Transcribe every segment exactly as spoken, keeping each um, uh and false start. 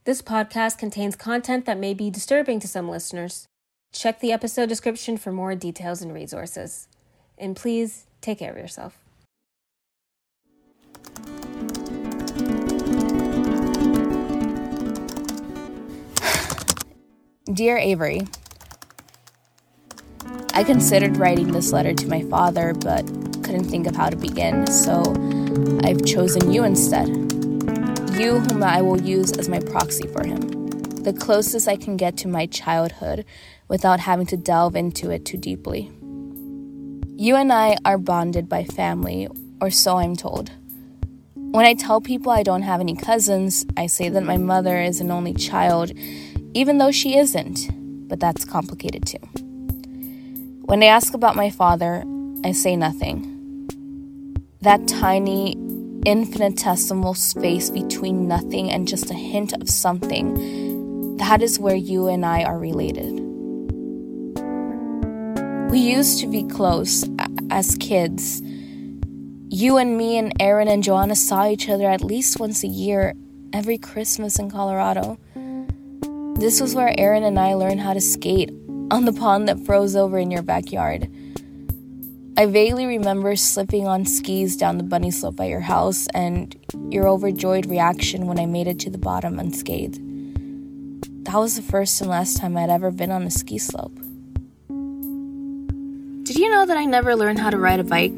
This podcast contains content that may be disturbing to some listeners. Check the episode description for more details and resources. And please take care of yourself. Dear Avery, I considered writing this letter to my father, but couldn't think of how to begin, so I've chosen you instead. You whom I will use as my proxy for him. The closest I can get to my childhood without having to delve into it too deeply. You and I are bonded by family, or so I'm told. When I tell people I don't have any cousins, I say that my mother is an only child, even though she isn't, but that's complicated too. When they ask about my father, I say nothing. That tiny, infinitesimal space between nothing and just a hint of something, that is where you and I are related. We used to be close as kids. You and me and Aaron and Joanna saw each other at least once a year, every Christmas in Colorado. This was where Aaron and I learned how to skate on the pond that froze over in your backyard. I vaguely remember slipping on skis down the bunny slope at your house and your overjoyed reaction when I made it to the bottom unscathed. That was the first and last time I'd ever been on a ski slope. Did you know that I never learned how to ride a bike?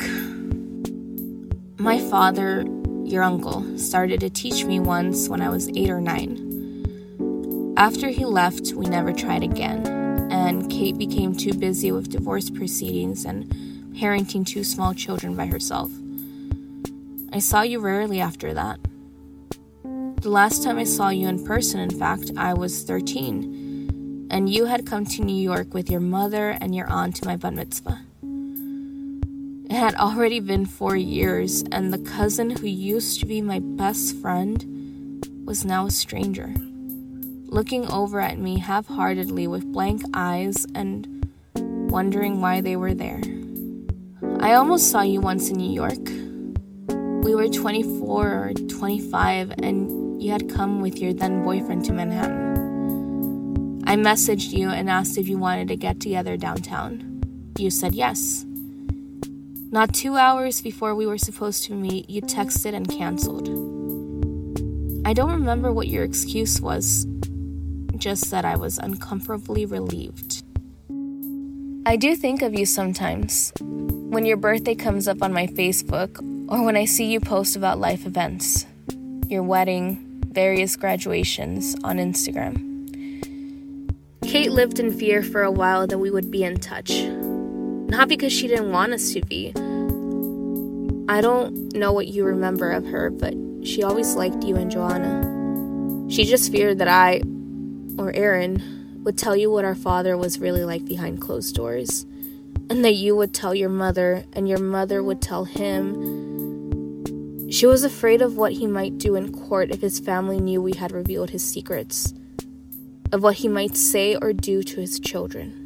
My father, your uncle, started to teach me once when I was eight or nine. After he left, we never tried again, and Kate became too busy with divorce proceedings and parenting two small children by herself. I saw you rarely after that. The last time I saw you in person, in fact, I was thirteen, and you had come to New York with your mother and your aunt to my bat mitzvah. It had already been four years, and the cousin who used to be my best friend was now a stranger, looking over at me half-heartedly with blank eyes and wondering why they were there. I almost saw you once in New York. We were twenty-four or twenty-five, and you had come with your then-boyfriend to Manhattan. I messaged you and asked if you wanted to get together downtown. You said yes. Not two hours before we were supposed to meet, you texted and canceled. I don't remember what your excuse was, just that I was uncomfortably relieved. I do think of you sometimes, when your birthday comes up on my Facebook, or when I see you post about life events, your wedding, various graduations on Instagram. Kate lived in fear for a while that we would be in touch. Not because she didn't want us to be. I don't know what you remember of her, but she always liked you and Joanna. She just feared that I, or Aaron, would tell you what our father was really like behind closed doors, and that you would tell your mother, and your mother would tell him. She was afraid of what he might do in court if his family knew we had revealed his secrets, of what he might say or do to his children.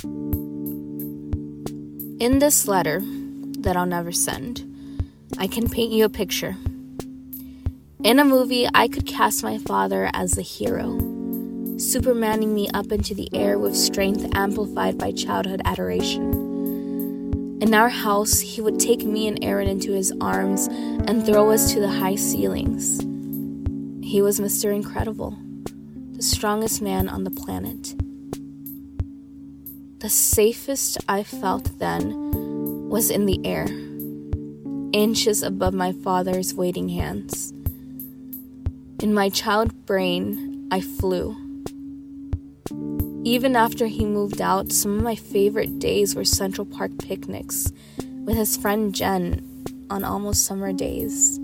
In this letter, that I'll never send, I can paint you a picture. In a movie, I could cast my father as the hero, Supermaning me up into the air with strength amplified by childhood adoration. In our house, he would take me and Aaron into his arms and throw us to the high ceilings. He was Mister Incredible, the strongest man on the planet. The safest I felt then was in the air, inches above my father's waiting hands. In my child brain, I flew. Even after he moved out, some of my favorite days were Central Park picnics with his friend Jen on almost summer days.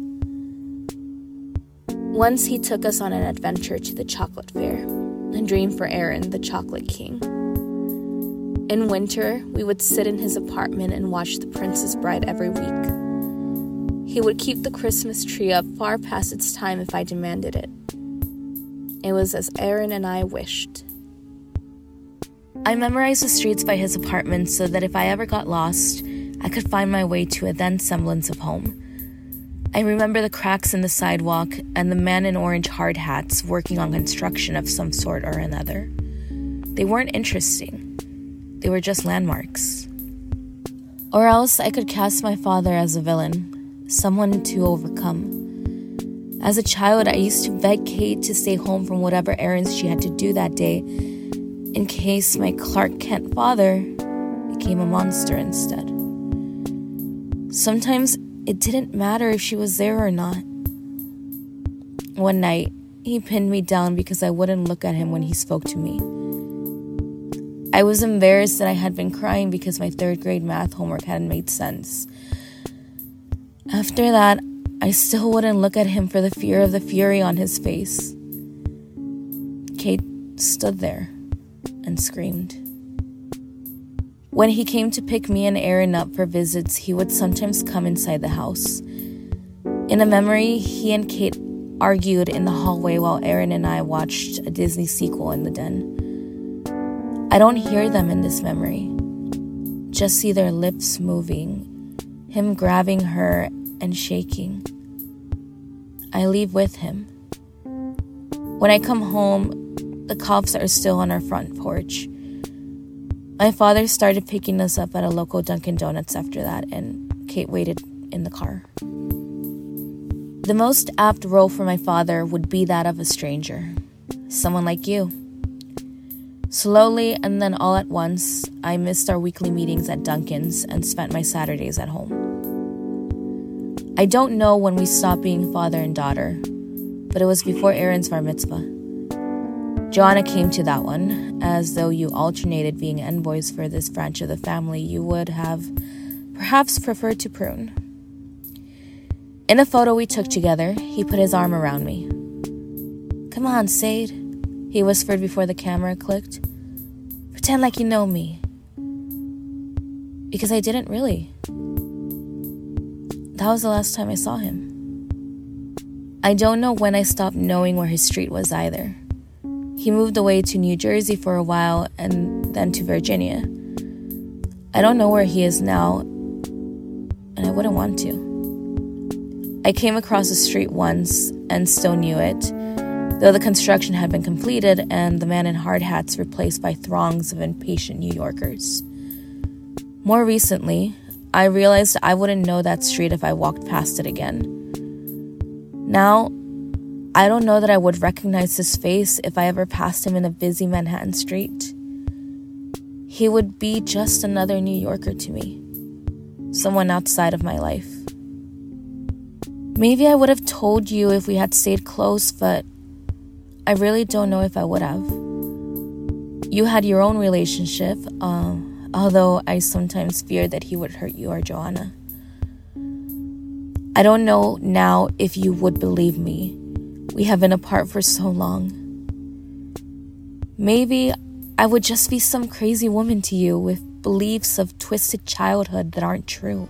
Once he took us on an adventure to the chocolate fair, a dream for Aaron, the chocolate king. In winter, we would sit in his apartment and watch The Princess Bride every week. He would keep the Christmas tree up far past its time if I demanded it. It was as Aaron and I wished. I memorized the streets by his apartment so that if I ever got lost, I could find my way to a then semblance of home. I remember the cracks in the sidewalk and the men in orange hard hats working on construction of some sort or another. They weren't interesting. They were just landmarks. Or else I could cast my father as a villain, someone to overcome. As a child, I used to beg Kate to stay home from whatever errands she had to do that day, in case my Clark Kent father became a monster instead. Sometimes it didn't matter if she was there or not. One night, he pinned me down because I wouldn't look at him when he spoke to me. I was embarrassed that I had been crying because my third grade math homework hadn't made sense. After that, I still wouldn't look at him for the fear of the fury on his face. Kate stood there and screamed. When he came to pick me and Aaron up for visits, he would sometimes come inside the house. In a memory, he and Kate argued in the hallway while Aaron and I watched a Disney sequel in the den. I don't hear them in this memory, just see their lips moving, him grabbing her and shaking. I leave with him. When I come home, the cops are still on our front porch. My father started picking us up at a local Dunkin' Donuts after that, and Kate waited in the car. The most apt role for my father would be that of a stranger, someone like you. Slowly, and then all at once, I missed our weekly meetings at Dunkin's and spent my Saturdays at home. I don't know when we stopped being father and daughter, but it was before Aaron's bar mitzvah. Joanna came to that one, as though you alternated being envoys for this branch of the family you would have perhaps preferred to prune. In a photo we took together, he put his arm around me. "Come on, Sade," he whispered before the camera clicked. "Pretend like you know me." Because I didn't really. That was the last time I saw him. I don't know when I stopped knowing where his street was either. He moved away to New Jersey for a while and then to Virginia. I don't know where he is now, and I wouldn't want to. I came across the street once and still knew it, though the construction had been completed and the man in hard hats replaced by throngs of impatient New Yorkers. More recently, I realized I wouldn't know that street if I walked past it again. Now, I don't know that I would recognize his face if I ever passed him in a busy Manhattan street. He would be just another New Yorker to me, someone outside of my life. Maybe I would have told you if we had stayed close, but I really don't know if I would have. You had your own relationship, uh, although I sometimes feared that he would hurt you or Joanna. I don't know now if you would believe me. We have been apart for so long. Maybe I would just be some crazy woman to you with beliefs of twisted childhood that aren't true.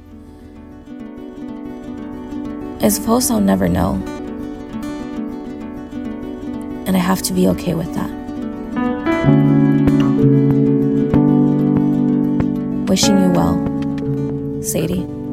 I suppose I'll never know. And I have to be okay with that. Wishing you well, Sadie.